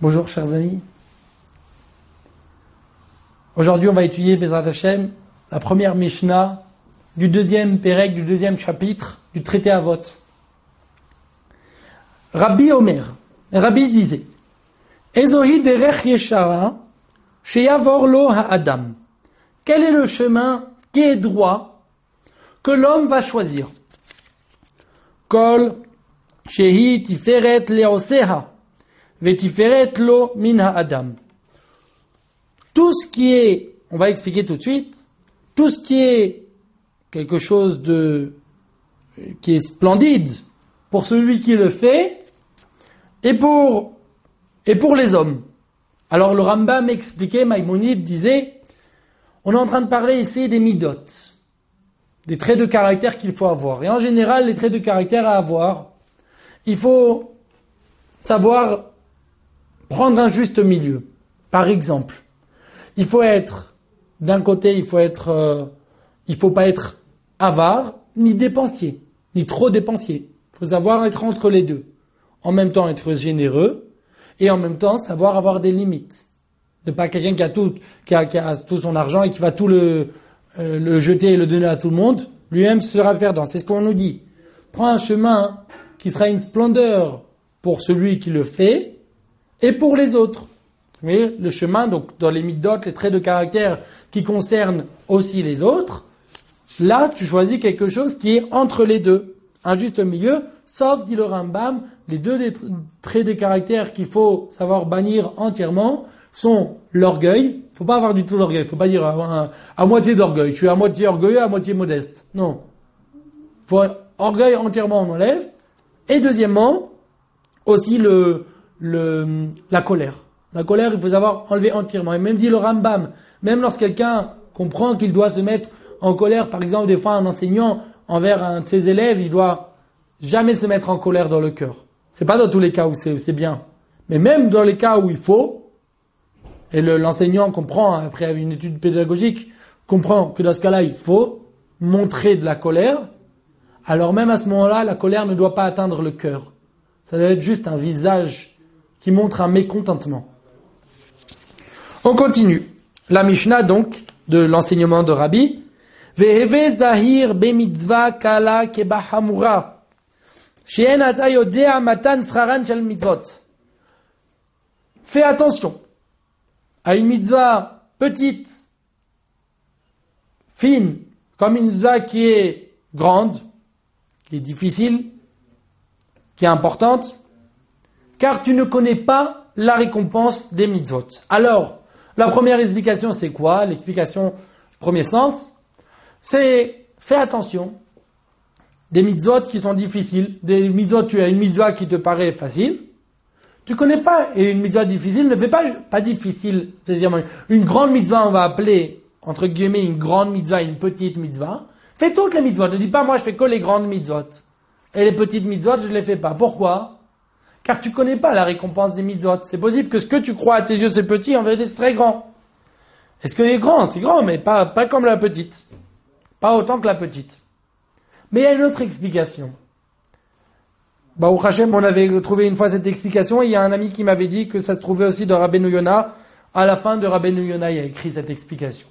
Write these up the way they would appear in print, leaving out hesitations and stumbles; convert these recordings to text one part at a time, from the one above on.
Bonjour chers amis. Aujourd'hui on va étudier Bezrat Hashem, la première Mishnah du deuxième Pérec, du deuxième chapitre du traité Avot. Rabbi Omer, Rabbi disait, Ezohi derech yeshara, sheyavor lo ha'adam. Quel est le chemin qui est droit que l'homme va choisir? Kol shehi tiferet leoseha. Vetiferet lo min ha'adam. Tout ce qui est, on va expliquer tout de suite, tout ce qui est quelque chose qui est splendide pour celui qui le fait et pour les hommes. Alors le Rambam expliquait, Maïmonide disait, on est en train de parler ici des midot, des traits de caractère qu'il faut avoir. Et en général, les traits de caractère à avoir, il faut savoir prendre un juste milieu. Par exemple, il faut être, d'un côté, il faut pas être avare, ni dépensier, ni trop dépensier. Il faut savoir être entre les deux. En même temps, être généreux, et en même temps, savoir avoir des limites. Ne pas quelqu'un qui a tout son argent et qui va tout le jeter et le donner à tout le monde, lui-même sera perdant. C'est ce qu'on nous dit. Prends un chemin qui sera une splendeur pour celui qui le fait, et pour les autres. Mais le chemin, donc dans les midot, les traits de caractère qui concernent aussi les autres, là tu choisis quelque chose qui est entre les deux, un juste milieu, sauf, dit le Rambam, les deux traits de caractère qu'il faut savoir bannir entièrement sont l'orgueil. Il faut pas avoir du tout l'orgueil, il faut pas dire à moitié d'orgueil, je suis à moitié orgueilleux, à moitié modeste. Non. Orgueil entièrement on enlève. Et deuxièmement, aussi la colère. La colère, il faut savoir enlever entièrement. Et même dit le Rambam, même lorsque quelqu'un comprend qu'il doit se mettre en colère, par exemple, des fois un enseignant envers un de ses élèves, il doit jamais se mettre en colère dans le cœur. C'est pas dans tous les cas où c'est bien. Mais même dans les cas où il faut, et l'enseignant comprend, après une étude pédagogique, comprend que dans ce cas-là, il faut montrer de la colère, alors même à ce moment-là, la colère ne doit pas atteindre le cœur. Ça doit être juste un visage qui montre un mécontentement. On continue. La Mishnah, donc, de l'enseignement de Rabbi. Veheve zahir bemitzvah kala kebahamura. She'en ata yodea matan sraran shel mitzvot. Fais attention à une mitzvah petite, fine, comme une mitzvah qui est grande, qui est difficile, qui est importante, car tu ne connais pas la récompense des mitzvot. Alors, la première explication, c'est quoi? L'explication, premier sens, c'est fais attention des mitzvot qui sont difficiles. Des mitzvot, tu as une mitzvah qui te paraît facile, tu connais pas, et une mitzvah difficile ne fait pas difficile. C'est-à-dire, une grande mitzvah, on va appeler, entre guillemets, une grande mitzvah, une petite mitzvah. Fais toutes les mitzvot. Ne dis pas, moi, je fais que les grandes mitzvot. Et les petites mitzvot, je ne les fais pas. Pourquoi? Car tu connais pas la récompense des mitzvot. C'est possible que ce que tu crois à tes yeux c'est petit, en vérité c'est très grand. Est-ce que c'est grand, mais pas comme la petite. Pas autant que la petite. Mais il y a une autre explication. Baruch Hashem, on avait trouvé une fois cette explication, et il y a un ami qui m'avait dit que ça se trouvait aussi dans Rabbeinu Yonah. À la fin de Rabbeinu Yonah, il a écrit cette explication.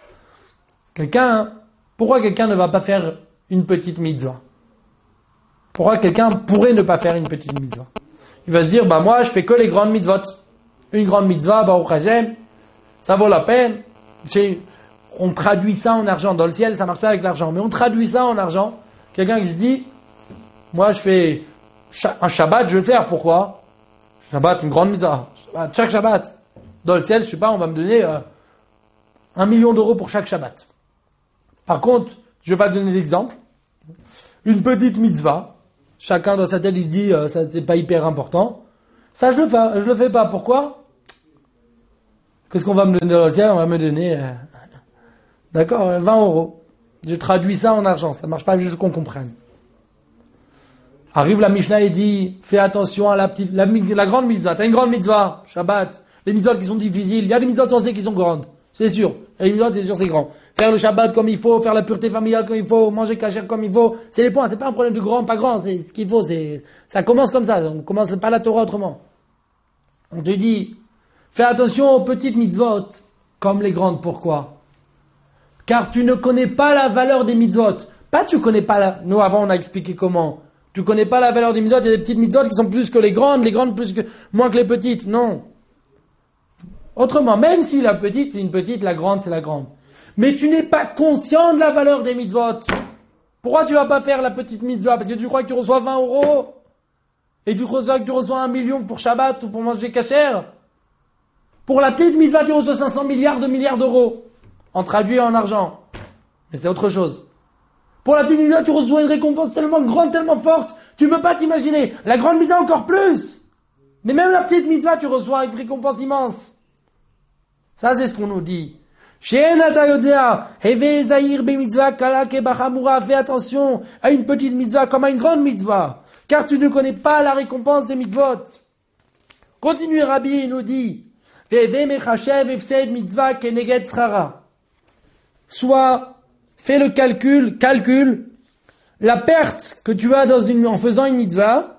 Pourquoi quelqu'un ne va pas faire une petite mitzvah? Pourquoi quelqu'un pourrait ne pas faire une petite mitzvah? Il va se dire, moi, je fais que les grandes mitzvot. Une grande mitzvah, Baruch Hashem, ça vaut la peine. On traduit ça en argent. Dans le ciel, ça marche pas avec l'argent. Mais on traduit ça en argent. Quelqu'un qui se dit, moi, je fais un Shabbat, je vais le faire. Pourquoi? Shabbat, une grande mitzvah. Chaque Shabbat. Dans le ciel, je sais pas, on va me donner 1 million d'euros pour chaque Shabbat. Par contre, je vais pas donner d'exemple. Une petite mitzvah. Chacun dans sa tête, il se dit, ça c'est pas hyper important. Ça, je le fais pas. Pourquoi? Qu'est-ce qu'on va me donner dans le ciel? On va me donner, d'accord, 20 euros. Je traduis ça en argent. Ça marche pas juste qu'on comprenne. Arrive la Mishnah et dit, fais attention à la grande mitzvah. T'as une grande mitzvah, Shabbat. Les mitzvahs qui sont difficiles. Il y a des mitzvahs censés qui sont grandes. C'est sûr. Et les mitzvahs, c'est sûr, c'est grand. Faire le Shabbat comme il faut, faire la pureté familiale comme il faut, manger kasher comme il faut, c'est les points, c'est pas un problème de grand, pas grand, c'est ce qu'il faut, ça commence comme ça, on commence pas la Torah autrement. On te dit, fais attention aux petites mitzvot, comme les grandes. Pourquoi? Car tu ne connais pas la valeur des mitzvot. Pas tu connais pas la... Nous, avant, on a expliqué comment. Tu connais pas la valeur des mitzvot. Il y a des petites mitzvot qui sont plus que les grandes plus que... moins que les petites. Non. Autrement, même si la petite, c'est une petite, la grande, c'est la grande. Mais tu n'es pas conscient de la valeur des mitzvot. Pourquoi tu vas pas faire la petite mitzvah? Parce que tu crois que tu reçois 20 euros et tu crois que tu reçois 1 million pour Shabbat ou pour manger kasher. Pour la petite mitzvah, tu reçois 500 milliards d'euros. En traduit en argent. Mais c'est autre chose. Pour la petite mitzvah, tu reçois une récompense tellement grande, tellement forte, tu peux pas t'imaginer. La grande mitzvah encore plus. Mais même la petite mitzvah, tu reçois une récompense immense. Ça, c'est ce qu'on nous dit. Fais attention à une petite mitzvah comme à une grande mitzvah, car tu ne connais pas la récompense des mitzvot. Continue Rabbi, il nous dit, soit fais le calcule la perte que tu as en faisant une mitzvah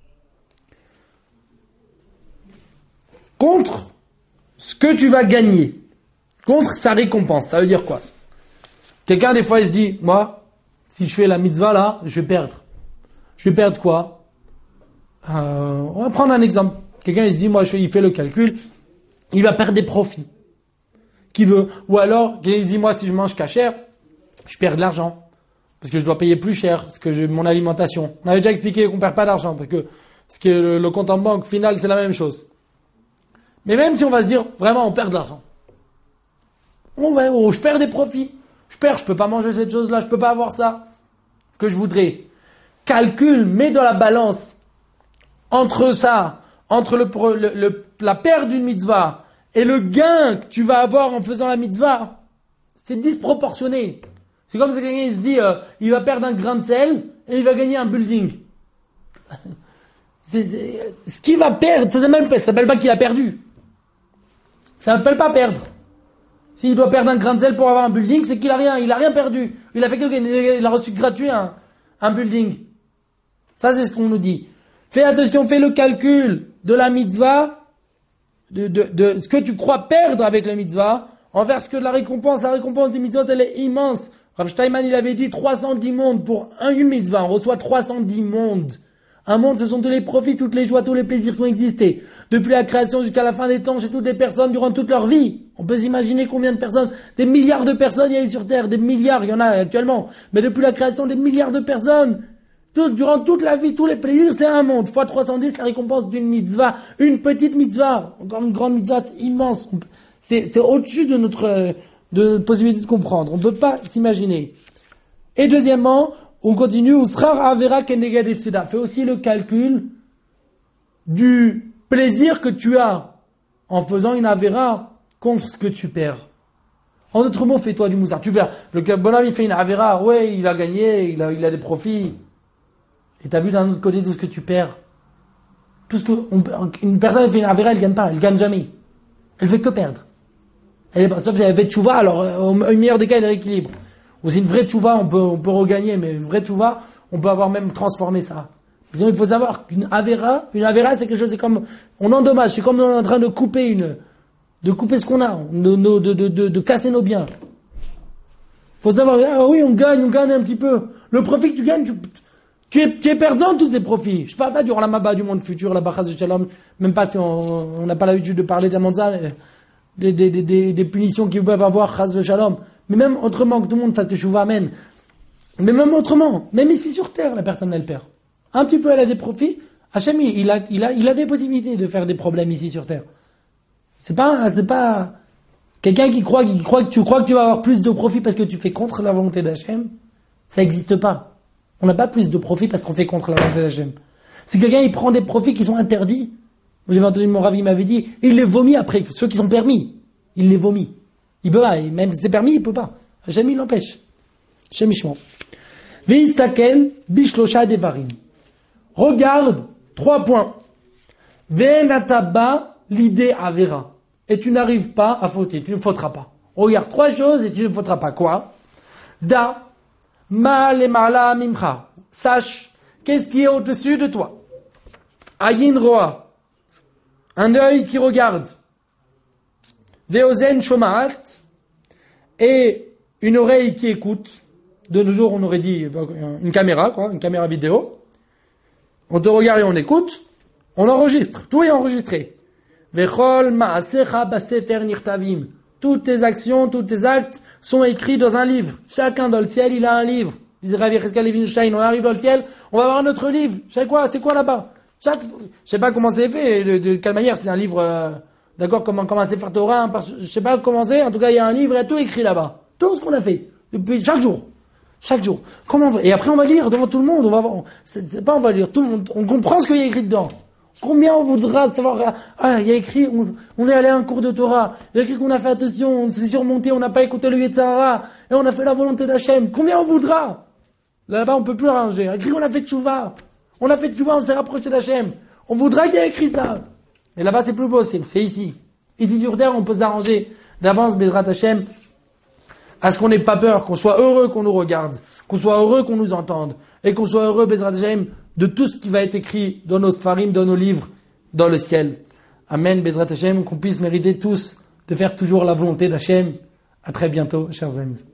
contre ce que tu vas gagner. Contre sa récompense. Ça veut dire quoi? Quelqu'un, des fois, il se dit, moi, si je fais la mitzvah là, je vais perdre. Je vais perdre quoi? On va prendre un exemple. Quelqu'un, il se dit, moi, il fait le calcul, il va perdre des profits. Qui veut? Ou alors, il se dit, moi, si je mange kasher, je perds de l'argent. Parce que je dois payer plus cher, parce que j'ai mon alimentation. On avait déjà expliqué qu'on perd pas d'argent, parce que le compte en banque final, c'est la même chose. Mais même si on va se dire, vraiment, on perd de l'argent. Je perds des profits. Je peux pas manger cette chose-là, je peux pas avoir ça que je voudrais. Calcule, mets dans la balance entre ça, entre la perte d'une mitzvah et le gain que tu vas avoir en faisant la mitzvah. C'est disproportionné. C'est comme si quelqu'un il se dit, il va perdre un grain de sel et il va gagner un building. Ce qu'il va perdre, ça s'appelle pas qu'il a perdu. Ça s'appelle pas perdre. S'il doit perdre un grain de sel pour avoir un building, c'est qu'il a rien perdu. Il a fait que gagner, il a reçu gratuit un building. Ça, c'est ce qu'on nous dit. Fais attention, fais le calcul de la mitzvah, de ce que tu crois perdre avec la mitzvah, envers ce que la récompense des mitzvot, elle est immense. Rav Steinman, il avait dit 310 mondes pour une mitzvah. On reçoit 310 mondes. Un monde, ce sont tous les profits, toutes les joies, tous les plaisirs qui ont existé. Depuis la création jusqu'à la fin des temps, chez toutes les personnes durant toute leur vie. On peut s'imaginer combien de personnes, des milliards de personnes il y a eu sur Terre, des milliards, il y en a actuellement. Mais depuis la création, des milliards de personnes, durant toute la vie, tous les plaisirs, c'est un monde. Fois 310, la récompense d'une mitzvah, une petite mitzvah. Encore une grande mitzvah, c'est immense. C'est au-dessus de notre possibilité de comprendre. On ne peut pas s'imaginer. Et deuxièmement, on continue, fais aussi le calcul du plaisir que tu as en faisant une avéra contre ce que tu perds. En d'autres mots, fais-toi du moussard. Tu verras, le bonhomme il fait une avéra, ouais, il a gagné, il a des profits. Et t'as vu d'un autre côté tout ce que tu perds. Une personne elle fait une avéra, elle gagne pas, elle gagne jamais. Elle fait que perdre. Sauf si elle fait tchouva, alors au meilleur des cas, elle rééquilibre. Ou c'est une vraie tchouva, on peut regagner, mais une vraie tchouva, on peut avoir même transformé ça. Sinon, il faut savoir qu'une avéra, c'est quelque chose, c'est comme, on endommage, c'est comme on est en train de couper ce qu'on a, de casser nos biens. Faut savoir, ah oui, on gagne un petit peu. Le profit que tu gagnes, tu es perdant de tous ces profits. Je parle pas du Olam du monde futur, la Bachaz de Shalom, même pas si on n'a pas l'habitude de parler tellement de ça, des punitions qu'ils peuvent avoir, Chaz de Shalom. Mais même autrement, que tout le monde fasse des chouva, amen. Mais même autrement, même ici sur terre, la personne, elle perd. Un petit peu, elle a des profits. Hachem, il a des possibilités de faire des problèmes ici sur terre. C'est pas, quelqu'un qui croit que tu vas avoir plus de profits parce que tu fais contre la volonté d'Hachem. Ça n'existe pas. On n'a pas plus de profits parce qu'on fait contre la volonté d'Hachem. Si quelqu'un, il prend des profits qui sont interdits, j'avais entendu mon ravi, il m'avait dit, il les vomit après, ceux qui sont permis. Il les vomit. Il peut pas, même si c'est permis, il peut pas. Hachem, il l'empêche. Hachem, Ishmael. Veistakel, bishlosha devarim. Regarde, 3 points. Ve'enataba, l'idée avera. Et tu n'arrives pas à fauter, tu ne fauteras pas. Regarde, 3 choses et tu ne fauteras pas. Quoi? Da, ma lemala mimcha. Sache, qu'est-ce qui est au-dessus de toi? Ayin roa. un œil qui regarde, veozen shomaat, et une oreille qui écoute. De nos jours, on aurait dit une caméra, une caméra vidéo. On te regarde et on écoute, on enregistre, tout est enregistré. Vechol ma'asecha basefer nirtavim. Toutes tes actions, tous tes actes sont écrits dans un livre. Chacun dans le ciel, il a un livre. Disait Rav Yecheskel Levinstein, on arrive dans le ciel, on va avoir notre livre. C'est quoi là-bas? Je sais pas comment c'est fait, de quelle manière, c'est un livre, d'accord, comment c'est faire Torah, je sais pas comment c'est, en tout cas, il y a un livre, il y a tout écrit là-bas. Tout ce qu'on a fait. Depuis, chaque jour. Et après, on va lire devant tout le monde, on va lire, tout le monde, on comprend ce qu'il y a écrit dedans. Combien on voudra savoir, il y a écrit, on est allé à un cours de Torah, il y a écrit qu'on a fait attention, on s'est surmonté, on n'a pas écouté le Yetzirah, et on a fait la volonté d'Hachem. Combien on voudra? Là-bas, on peut plus arranger. Il y a écrit qu'on a fait tchouva. On s'est rapproché d'Hachem. On voudra qu'il y ait écrit ça. Et là-bas, c'est plus possible, c'est ici. Ici sur terre, on peut s'arranger d'avance, Bezrat Hachem, à ce qu'on n'ait pas peur, qu'on soit heureux qu'on nous regarde, qu'on soit heureux qu'on nous entende, et qu'on soit heureux, Bezrat Hachem, de tout ce qui va être écrit dans nos sfarim, dans nos livres, dans le ciel. Amen, Bezrat Hachem, qu'on puisse mériter tous de faire toujours la volonté d'Hachem. À très bientôt, chers amis.